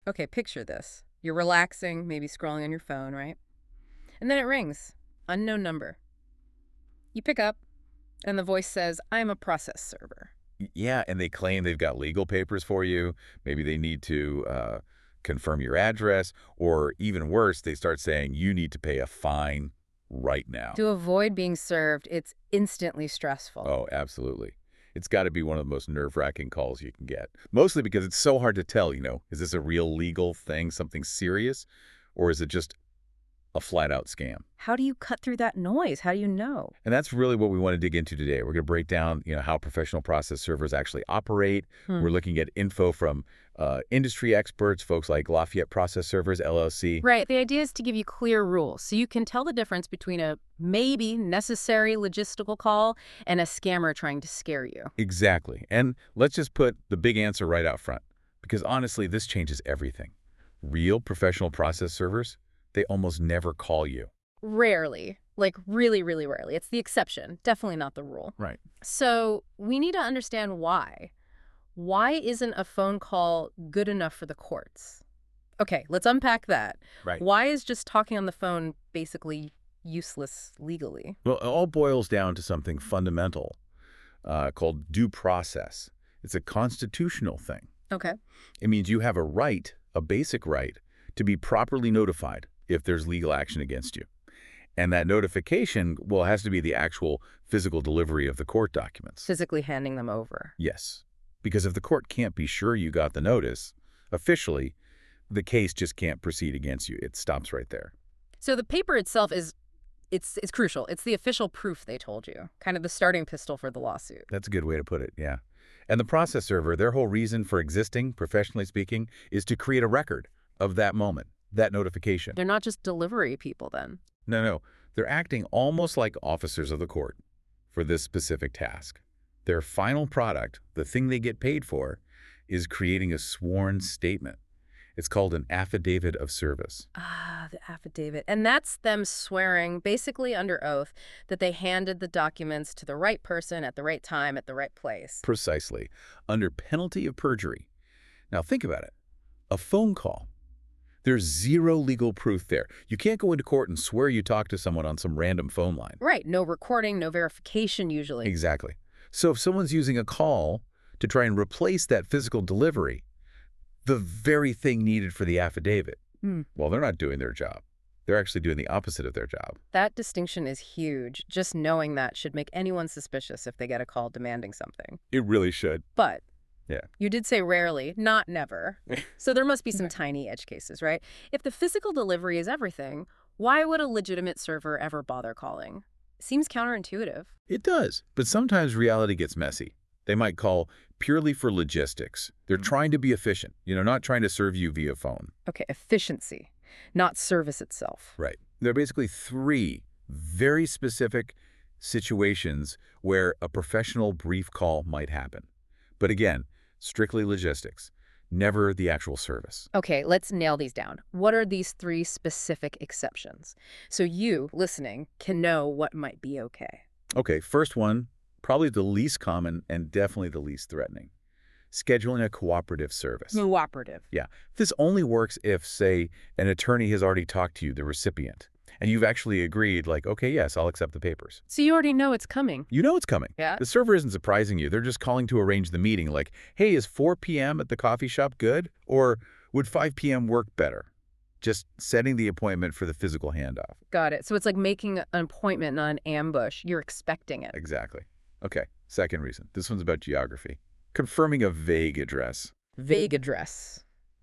Okay, picture this. You're relaxing, maybe scrolling on your phone, right? And then it rings. Unknown number. You pick up, and the voice says, I'm a process server. Yeah, and they claim they've got legal papers for you. Maybe they need to confirm your address, or even worse, they start saying you need to pay a fine right now. To avoid being served, it's instantly stressful. Oh, absolutely. It's got to be one of the most nerve-wracking calls you can get. Mostly because it's so hard to tell, is this a real legal thing, something serious, or is it just a flat-out scam? How do you cut through that noise? How do you know? And that's really what we want to dig into today. We're going to break down, how professional process servers actually operate. We're looking at info from industry experts, folks like Lafayette Process Servers, LLC. Right. The idea is to give you clear rules so you can tell the difference between a maybe necessary logistical call and a scammer trying to scare you. Exactly. And let's just put the big answer right out front, because honestly, this changes everything. Real professional process servers, they almost never call you. Rarely. Like really, really rarely. It's the exception, definitely not the rule. Right. So we need to understand why. Why isn't a phone call good enough for the courts? Okay, let's unpack that. Right. Why is just talking on the phone basically useless legally? Well, it all boils down to something fundamental called due process. It's a constitutional thing. Okay. It means you have a right, a basic right, to be properly notified if there's legal action against you. And that notification, well, has to be the actual physical delivery of the court documents. Physically handing them over. Yes. Because if the court can't be sure you got the notice, officially, the case just can't proceed against you. It stops right there. So the paper itself is it's crucial. It's the official proof they told you, kind of the starting pistol for the lawsuit. That's a good way to put it, yeah. And the process server, their whole reason for existing, professionally speaking, is to create a record of that moment, that notification. They're not just delivery people then. No. They're acting almost like officers of the court for this specific task. Their final product, the thing they get paid for, is creating a sworn statement. It's called an affidavit of service. Ah, the affidavit. And that's them swearing, basically under oath, that they handed the documents to the right person at the right time at the right place. Precisely, under penalty of perjury. Now think about it. A phone call. There's zero legal proof there. You can't go into court and swear you talked to someone on some random phone line. Right. No recording, no verification usually. Exactly. So if someone's using a call to try and replace that physical delivery, the very thing needed for the affidavit, well, they're not doing their job. They're actually doing the opposite of their job. That distinction is huge. Just knowing that should make anyone suspicious if they get a call demanding something. It really should. But yeah, you did say rarely, not never. So there must be some tiny edge cases, right? If the physical delivery is everything, why would a legitimate server ever bother calling? Seems counterintuitive. It does. But sometimes reality gets messy. They might call purely for logistics. They're trying to be efficient, not trying to serve you via phone. Okay, efficiency, not service itself. Right. There are basically three very specific situations where a professional brief call might happen. But again, strictly logistics, never the actual service. Okay, let's nail these down. What are these three specific exceptions? So you, listening, can know what might be okay. Okay, first one, probably the least common and definitely the least threatening. Scheduling a cooperative service. Cooperative. Yeah. This only works if, say, an attorney has already talked to you, the recipient, and you've actually agreed, like, okay, yes, I'll accept the papers. So you already know it's coming. You know it's coming. Yeah. The server isn't surprising you. They're just calling to arrange the meeting, like, hey, is 4 p.m. at the coffee shop good? Or would 5 p.m. work better? Just setting the appointment for the physical handoff. Got it. So it's like making an appointment, not an ambush. You're expecting it. Exactly. Okay, second reason. This one's about geography. Confirming a vague address. Vague address.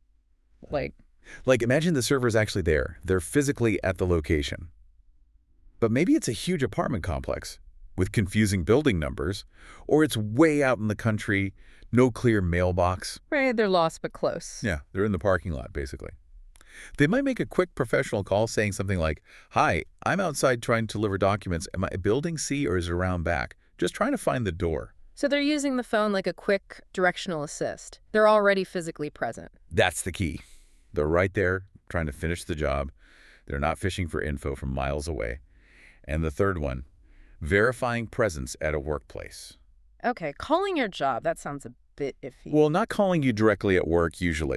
Like, imagine the server's actually there. They're physically at the location. But maybe it's a huge apartment complex with confusing building numbers, or it's way out in the country, no clear mailbox. Right, they're lost but close. Yeah, they're in the parking lot, basically. They might make a quick professional call saying something like, hi, I'm outside trying to deliver documents. Am I building C or is it around back? Just trying to find the door. So they're using the phone like a quick directional assist. They're already physically present. That's the key. They're right there trying to finish the job. They're not fishing for info from miles away. And the third one, verifying presence at a workplace. Okay, calling your job, that sounds a bit iffy. Well, not calling you directly at work usually.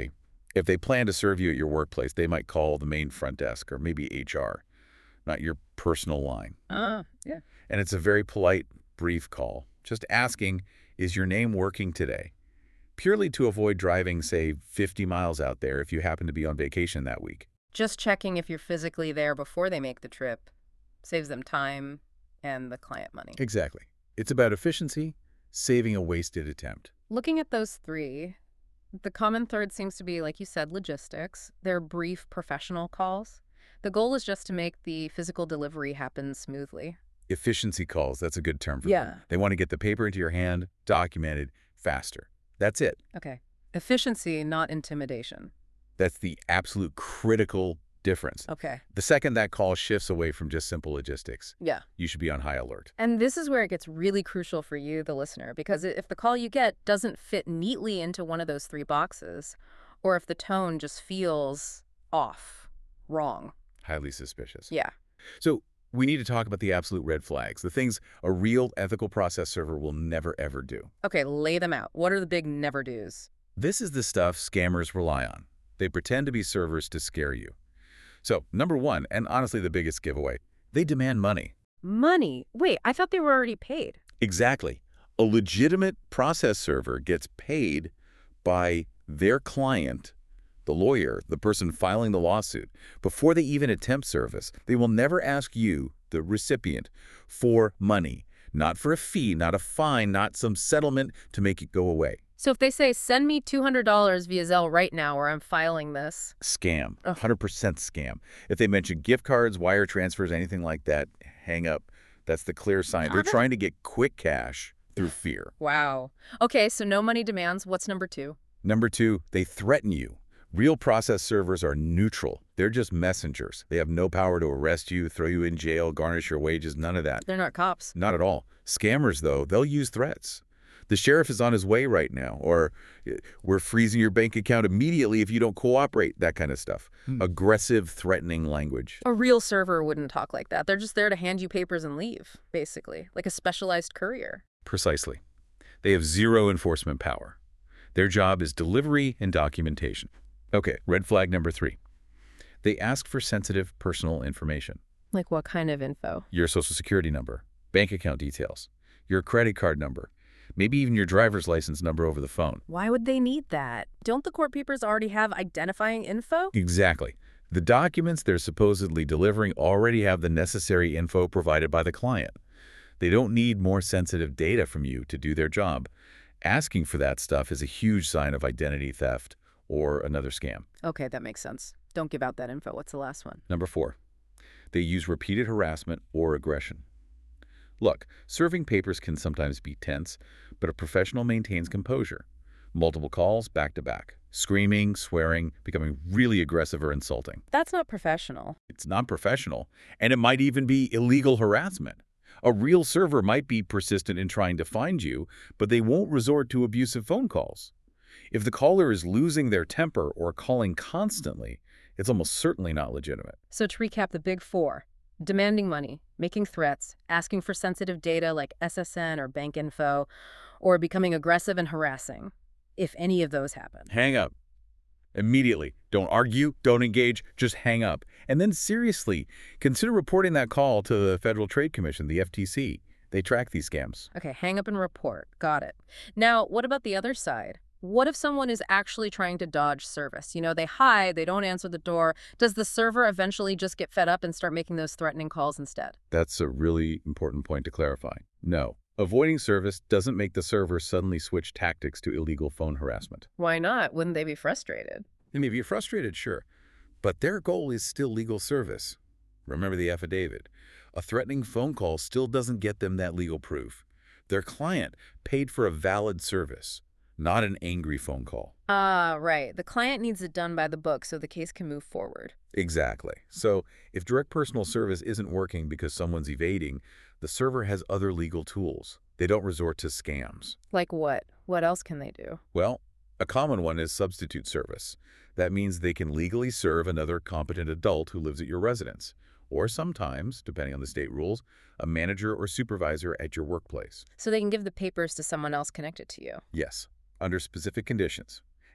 If they plan to serve you at your workplace, they might call the main front desk or maybe HR, not your personal line. Yeah. And it's a very polite, brief call, just asking, is your name working today? Purely to avoid driving, say, 50 miles out there if you happen to be on vacation that week. Just checking if you're physically there before they make the trip saves them time and the client money. Exactly. It's about efficiency, saving a wasted attempt. Looking at those three, the common thread seems to be, like you said, logistics. They're brief professional calls. The goal is just to make the physical delivery happen smoothly. Efficiency calls, that's a good term for them. They want to get the paper into your hand, documented, faster. That's it. Okay. Efficiency, not intimidation. That's the absolute critical difference. Okay. The second that call shifts away from just simple logistics, Yeah. you should be on high alert. And this is where it gets really crucial for you, the listener, because if the call you get doesn't fit neatly into one of those three boxes, or if the tone just feels off, wrong. Highly suspicious. Yeah. So we need to talk about the absolute red flags, the things a real ethical process server will never, ever do. Okay, lay them out. What are the big never-dos? This is the stuff scammers rely on. They pretend to be servers to scare you. So, number one, and honestly the biggest giveaway, they demand money. Money? Wait, I thought they were already paid. Exactly. A legitimate process server gets paid by their client, the lawyer, the person filing the lawsuit. Before they even attempt service, they will never ask you, the recipient, for money. Not for a fee, not a fine, not some settlement to make it go away. So if they say, send me $200 via Zelle right now or I'm filing this. Scam. 100% scam. If they mention gift cards, wire transfers, anything like that, hang up. That's the clear sign. They're trying to get quick cash through fear. Wow. Okay, so no money demands. What's number two? Number two, they threaten you. Real process servers are neutral. They're just messengers. They have no power to arrest you, throw you in jail, garnish your wages, none of that. They're not cops. Not at all. Scammers, though, they'll use threats. The sheriff is on his way right now, or we're freezing your bank account immediately if you don't cooperate, that kind of stuff. Aggressive, threatening language. A real server wouldn't talk like that. They're just there to hand you papers and leave, basically, like a specialized courier. Precisely. They have zero enforcement power. Their job is delivery and documentation. Okay, red flag number three. They ask for sensitive personal information. Like what kind of info? Your social security number, bank account details, your credit card number, maybe even your driver's license number over the phone. Why would they need that? Don't the court papers already have identifying info? Exactly. The documents they're supposedly delivering already have the necessary info provided by the client. They don't need more sensitive data from you to do their job. Asking for that stuff is a huge sign of identity theft or another scam. Okay, that makes sense. Don't give out that info. What's the last one? Number four, they use repeated harassment or aggression. Look, serving papers can sometimes be tense, but a professional maintains composure. Multiple calls back to back, screaming, swearing, becoming really aggressive or insulting. That's not professional. It's not professional, and it might even be illegal harassment. A real server might be persistent in trying to find you, but they won't resort to abusive phone calls. If the caller is losing their temper or calling constantly, it's almost certainly not legitimate. So to recap the big four: demanding money, making threats, asking for sensitive data like SSN or bank info, or becoming aggressive and harassing. If any of those happen. Hang up. Immediately. Don't argue, don't engage, just hang up. And then seriously, consider reporting that call to the Federal Trade Commission, the FTC. They track these scams. Okay, hang up and report. Got it. Now, what about the other side? What if someone is actually trying to dodge service? You know, they hide, they don't answer the door. Does the server eventually just get fed up and start making those threatening calls instead? That's a really important point to clarify. No. Avoiding service doesn't make the server suddenly switch tactics to illegal phone harassment. Why not? Wouldn't they be frustrated? They may be frustrated, sure, but their goal is still legal service. Remember the affidavit. A threatening phone call still doesn't get them that legal proof. Their client paid for a valid service, not an angry phone call. Right. The client needs it done by the book so the case can move forward. Exactly. So if direct personal service isn't working because someone's evading, the server has other legal tools. They don't resort to scams. Like what? What else can they do? Well, a common one is substitute service. That means they can legally serve another competent adult who lives at your residence, or sometimes, depending on the state rules, a manager or supervisor at your workplace. So they can give the papers to someone else connected to you. Yes, under specific conditions.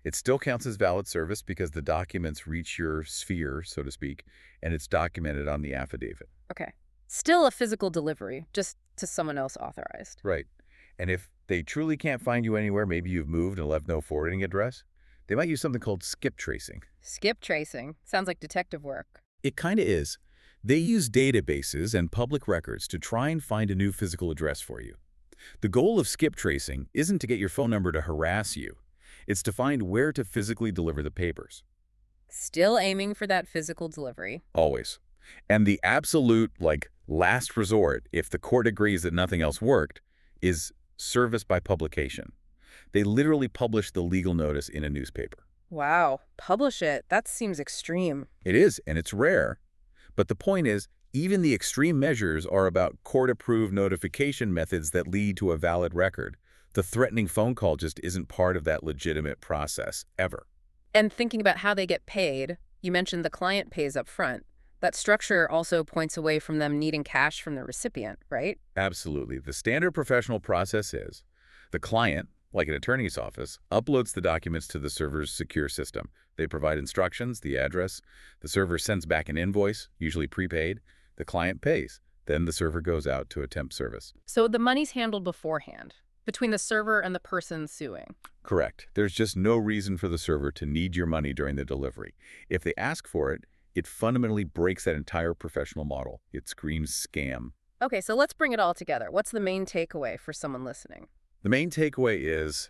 It still counts as valid service because the documents reach your sphere, so to speak, and it's documented on the affidavit. Okay. Still a physical delivery, just to someone else authorized. Right. And if they truly can't find you anywhere, maybe you've moved and left no forwarding address, they might use something called skip tracing. Skip tracing. Sounds like detective work. It kind of is. They use databases and public records to try and find a new physical address for you. The goal of skip tracing isn't to get your phone number to harass you. It's to find where to physically deliver the papers. Still aiming for that physical delivery. Always. And the absolute, last resort, if the court agrees that nothing else worked, is service by publication. They literally publish the legal notice in a newspaper. Wow. Publish it. That seems extreme. It is, and it's rare. But the point is, even the extreme measures are about court-approved notification methods that lead to a valid record. The threatening phone call just isn't part of that legitimate process, ever. And thinking about how they get paid, you mentioned the client pays up front. That structure also points away from them needing cash from the recipient, right? Absolutely. The standard professional process is the client, like an attorney's office, uploads the documents to the server's secure system. They provide instructions, the address. The server sends back an invoice, usually prepaid. The client pays. Then the server goes out to attempt service. So the money's handled beforehand, between the server and the person suing. Correct. There's just no reason for the server to need your money during the delivery. If they ask for it, it fundamentally breaks that entire professional model. It screams scam. Okay, so let's bring it all together. What's the main takeaway for someone listening? The main takeaway is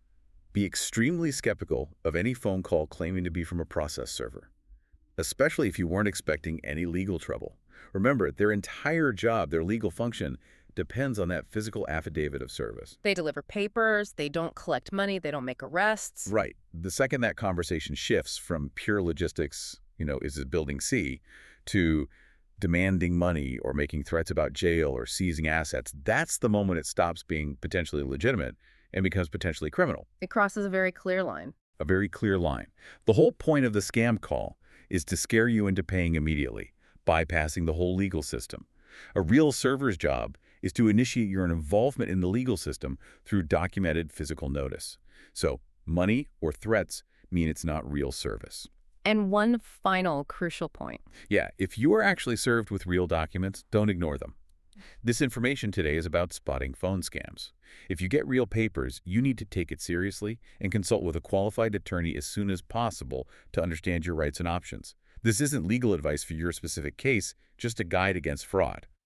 be extremely skeptical of any phone call claiming to be from a process server, especially if you weren't expecting any legal trouble. Remember, their entire job, their legal function, depends on that physical affidavit of service. They deliver papers, they don't collect money, they don't make arrests. Right. The second that conversation shifts from pure logistics, is it building C, to demanding money or making threats about jail or seizing assets, that's the moment it stops being potentially legitimate and becomes potentially criminal. It crosses a very clear line. A very clear line. The whole point of the scam call is to scare you into paying immediately, bypassing the whole legal system. A real server's job is to initiate your involvement in the legal system through documented physical notice. So money or threats mean it's not real service. And one final crucial point. Yeah, if you are actually served with real documents, don't ignore them. This information today is about spotting phone scams. If you get real papers, you need to take it seriously and consult with a qualified attorney as soon as possible to understand your rights and options. This isn't legal advice for your specific case, just a guide against fraud.